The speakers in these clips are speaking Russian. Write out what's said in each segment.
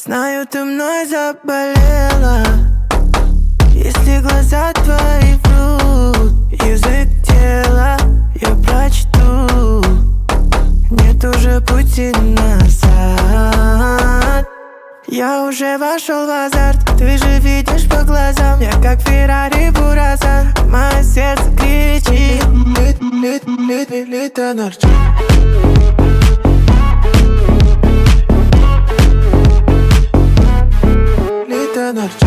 Знаю, ты мной заболела. Если глаза твои врут, язык тела я прочту. Нет уже пути назад. Я уже вошел в азарт. Ты же видишь по глазам, я как Феррари Бурасан. Мое сердце кричит: лето ночи. Лето ночи.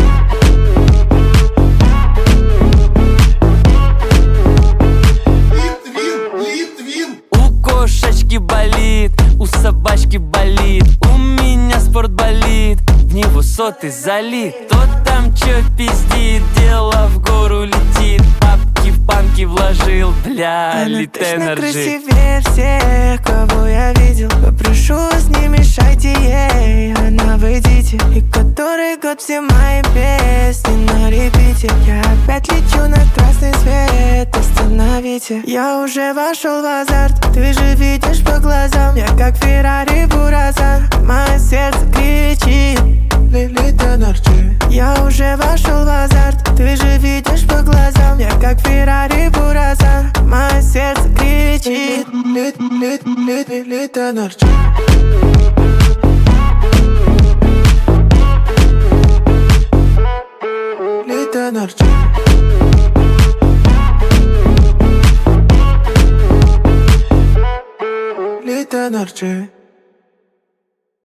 У кошечки болит, у собачки болит, у меня спортболит, в него соты залит. Кто там чё пиздит, дело в гору летит. Бабки в банки вложил, бля, Она Elite точно Energy. красивее всех, кого я видел. Попрошу вас, не мешайте ей, она в эдите. И который год все мои песни на репите. Я опять лечу на красный свет, остановите. Я уже вошел в азарт. Ты же видишь по глазам, я как Феррари Бурасан. Мое сердце кричит: лето ночи. Я уже вошел в азарт. Ты же видишь по глазам, я как Феррари Бурасан. Мое сердце кричит: лето ночи. Лето ночи. Лето ночи.